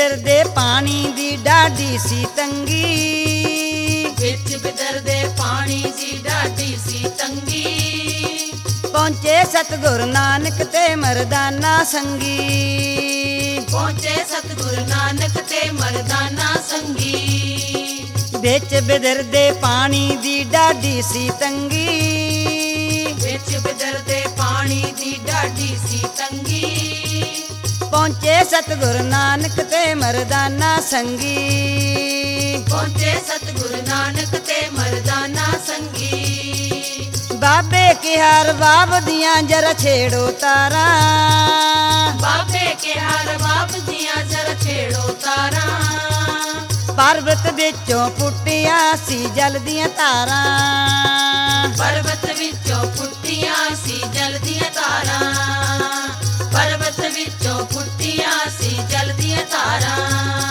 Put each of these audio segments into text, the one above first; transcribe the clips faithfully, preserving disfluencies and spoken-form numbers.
ਬਿਦਰਦੇ ਪਾਣੀ ਦੀ ਡਾਢੀ ਸੀ ਤੰਗੀ, ਵਿੱਚ ਬਿਦਰਦੇ ਪਾਣੀ ਦੀ ਡਾਢੀ ਸੀ ਤੰਗੀ। ਪਹੁੰਚੇ ਸਤਿਗੁਰ ਨਾਨਕ ਤੇ ਮਰਦਾਨਾ ਸੰਗੀ, ਪਹੁੰਚੇ ਸਤਿਗੁਰ ਨਾਨਕ ਤੇ ਮਰਦਾਨਾ ਸੰਗੀ। ਵਿੱਚ ਬਿਦਰਦੇ ਪਾਣੀ ਦੀ ਡਾਢੀ ਸੀ ਤੰਗੀ, ਵਿੱਚ ਬਿਦਰਦੇ ਪਾਣੀ ਦੀ ਡਾਢੀ ਸੀ ਤੰਗੀ। ਪਹੁੰਚੇ ਸਤਿਗੁਰ ਨਾਨਕ ਤੇ ਮਰਦਾਨਾ ਸੰਗੀ, ਪਹੁੰਚੇ ਸਤਿਗੁਰ ਨਾਨਕ ਤੇ ਮਰਦਾਨਾ ਸੰਗੀ। ਬਾਬੇ ਕਿਹਾ ਰਬਾਬ ਦੀਆਂ ਜਰਾ ਛੇੜੋ ਤਾਰਾ, ਬਾਬੇ ਕਿਹਾ ਰਬਾਬ ਦੀਆਂ ਜਰਾ ਛੇੜੋ ਤਾਰਾਂ। ਪਰਬਤ ਵਿੱਚੋਂ ਪੁੱਟੀਆਂ ਸੀ ਜਲ ਦੀਆਂ ਧਾਰਾਂ, ਪਰਬਤ ਵਿੱਚੋਂ ਪੁੱਟੀਆਂ ਸੀ ਜਲ ਦੀਆਂ ਧਾਰਾਂ। ਪਰਬਤ ਵਿੱਚੋਂ ਪੁੱਟੀਆਂ ਸੀ ਜਲ ਦੀਆਂ ਧਾਰਾਂ।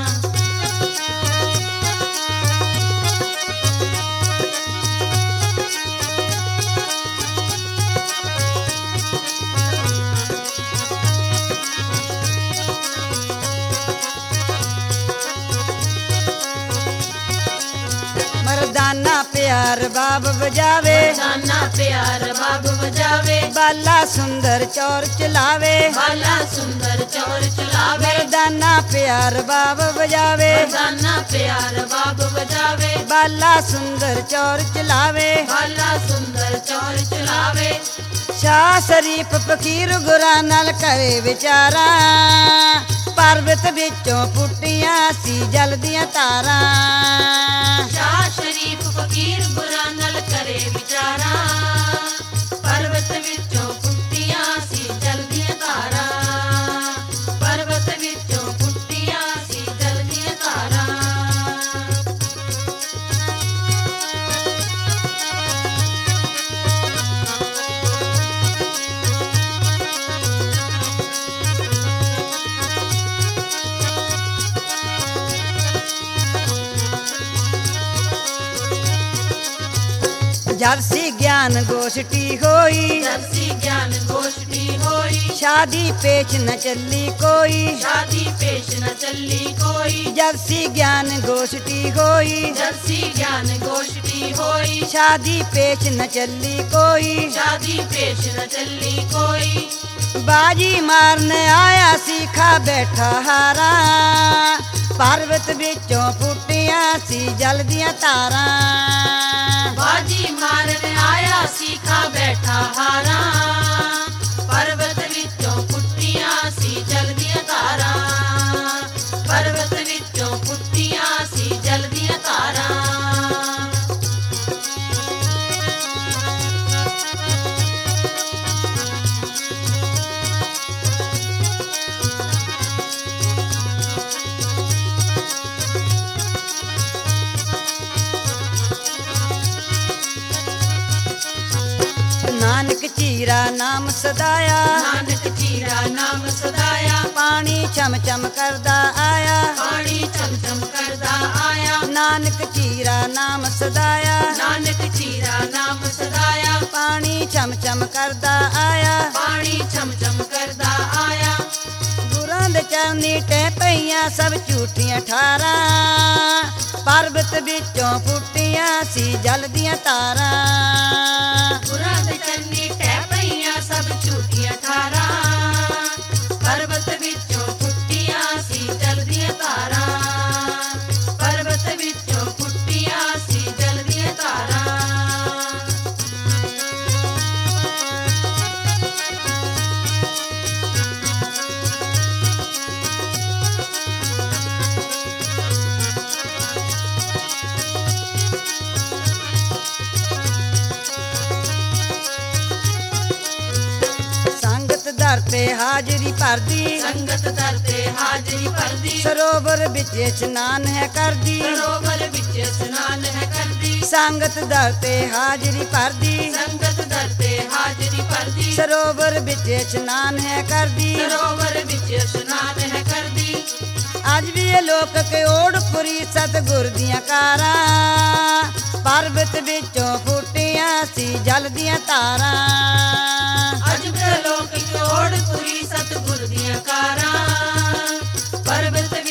ਮਰਦਾਨਾ ਪਿਆਰ ਬਾਬ ਵਜਾਵੇ, ਮਰਦਾਨਾ ਪਿਆਰ ਬਾਬ ਵਜਾਵੇ। ਬਾਲਾ ਸੁੰਦਰ ਚੌਰ ਚਲਾਵੇ, ਬਾਲਾ ਸੁੰਦਰ ਚੌਰ ਚਲਾਵੇ। ਮਰਦਾਨਾ ਪਿਆਰ ਬਾਬ ਵਜਾਵੇ, ਮਰਦਾਨਾ ਪਿਆਰ ਬਾਬ ਵਜਾਵੇ। ਬਾਲਾ ਸੁੰਦਰ ਚੌਰ ਚਲਾਵੇ, ਬਾਲਾ ਸੁੰਦਰ ਚੌਰ ਚਲਾਵੇ। ਸ਼ਾਹ ਸ਼ਰੀਫ ਫਕੀਰ ਗੁਰਾਂ ਨਾਲ ਕਰੇ ਵਿਚਾਰਾ, ਪਰਬਤ ਵਿੱਚੋਂ ਪੁੱਟੀਆਂ ਸੀ ਜਲ ਦੀਆਂ ਧਾਰਾਂ। ਸ਼ਾਹ ਸ਼ਰੀਫ ਫਕੀਰ ਗੁਰਾਂ ਨਾਲ ਕਰੇ ਵਿਚਾਰਾ, ਪਰਬਤ ਵਿੱਚੋਂ ਪੁੱਟੀਆਂ ਸੀ ਜਲ ਦੀਆਂ ਧਾਰਾਂ। ਪਰਬਤ ਵਿੱਚੋਂ ਪੁੱਟੀਆਂ ਸੀ ਜਲ ਦੀਆਂ ਧਾਰਾਂ। ਜਦ ਸੀ ਗਿਆਨ ਗੋਸ਼ਟੀ ਹੋਈ, ਜਦ ਸੀ ਗਿਆਨ ਗੋਸ਼ਟੀ ਹੋਈ। ਸ਼ਾਦੀ ਪੇਸ਼ ਨ ਚੱਲੀ ਕੋਈ, ਸ਼ਾਦੀ ਪੇਸ਼ ਨ ਚੱਲੀ ਕੋਈ। ਜਦ ਸੀ ਗਿਆਨ ਗੋਸ਼ਟੀ ਹੋਈ, ਜਦ ਸੀ ਗਿਆਨ ਗੋਸ਼ਟੀ ਹੋਈ। ਸ਼ਾਦੀ ਪੇਸ਼ ਨ ਚੱਲੀ ਕੋਈ, ਸ਼ਾਦੀ ਪੇਸ਼ ਨ ਚੱਲੀ ਕੋਈ। ਬਾਜੀ ਮਾਰਨ ਆਇਆ ਸੀ ਖਾ ਬੈਠਾ ਹਾਰਾ, ਪਰਬਤ ਵਿੱਚੋਂ ਪੁੱਟੀਆਂ ਸੀ ਜਲ ਦੀਆਂ ਧਾਰਾਂ। ਬਾਜੀ ਮਾਰਨ ਆਇਆ ਸੀ ਖਾ ਬੈਠਾ ਹਾਰਾ, ਪਰਬਤ ਵਿੱਚੋਂ ਪੁੱਟੀਆਂ ਸੀ ਜਲ ਦੀਆਂ ਧਾਰਾਂ। ਪਰਬਤ ਵਿੱਚੋਂ ਪੁੱਟੀਆਂ ਸੀ ਜਲ ਦੀਆਂ ਧਾਰਾਂ। ਨਾਨਕ ਚੀਰਾ ਨਾਮ ਸਦਾਇਆ, ਨਾਨਕ ਚੀਰਾ ਨਾਮ ਸਦਾਇਆ। ਪਾਣੀ ਚਮ ਚਮ ਕਰਦਾ ਆਇਆ, ਪਾਣੀ ਚਮ ਚਮ ਕਰਦਾ ਆਇਆ। ਨਾਨਕ ਚੀਰਾ ਨਾਮ ਸਦਾਇਆ, ਨਾਨਕ ਚੀਰਾ ਨਾਮ ਸਦਾਇਆ। ਪਾਣੀ ਚਮ ਚਮ ਕਰਦਾ ਆਇਆ, ਪਾਣੀ ਚਮ ਚਮ ਕਰਦਾ ਆਇਆ। ਗੁਰਾਂ ਦੇ ਚਰਨੀ ਟਹਿ ਪਈਆਂ ਸਭ ਝੂਠੀਆਂ ਠਾਰਾਂ, ਪਰਬਤ ਵਿੱਚੋਂ ਪੁੱਟੀਆਂ ਸੀ ਜਲ ਦੀਆਂ ਧਾਰਾਂ। ਗੁਰਾਂ ਦੇ ਚਰਨੀ ਟਹਿ ਪਈਆਂ ਸਭ ਝੂਠੀਆਂ ਠਾਰਾਂ, ਪਰਬਤ ਵਿੱਚੋਂ ਪੁੱਟੀਆਂ ਸੀ ਜਲ ਦੀਆਂ ਧਾਰਾਂ। ਪਰਬਤ ਵਿੱਚੋਂ ਪੁੱਟੀਆਂ ਸੀ ਜਲ ਦੀਆਂ ਧਾਰਾਂ। ਸੰਗਤ ਦਰ ਤੇ ਹਾਜ਼ਰੀ ਭਰਦੀ, ਸੰਗਤ ਦਰ ਤੇ ਹਾਜ਼ਰੀ ਭਰਦੀ। ਸਰੋਵਰ ਵਿੱਚ ਇਸ਼ਨਾਨ ਹੈ ਕਰਦੀ, ਸਰੋਵਰ ਵਿੱਚ ਇਸ਼ਨਾਨ ਹੈ ਕਰਦੀ। ਸੰਗਤ ਦਰ ਤੇ ਹਾਜ਼ਰੀ ਭਰਦੀ, ਸੰਗਤ ਦਰ ਤੇ ਹਾਜ਼ਰੀ ਭਰਦੀ। ਸਰੋਵਰ ਵਿੱਚ ਇਸ਼ਨਾਨ ਹੈ ਕਰਦੀ। ਸਰੋਵਰ ਵਿੱਚ ਇਸ਼ਨਾਨ ਹੈ ਕਰਦੀ। ਅੱਜ ਵੀ ਇਹ ਲੋਕ ਕਿਓੜਪੁਰੀ ਸਤਿਗੁਰ ਦੀਆਂ ਕਾਰਾਂ, ਪਰਬਤ ਵਿੱਚੋਂ ਫੁੱਟੀਆਂ ਸੀ ਜਲ ਦੀਆਂ ਧਾਰਾਂ। ਅੱਜ ਵੀ ਲੋਕ ਕਿਓੜਪੁਰੀ ਸਤਿਗੁਰ ਦੀਆਂ ਕਾਰਾਂ, ਪਰਬਤ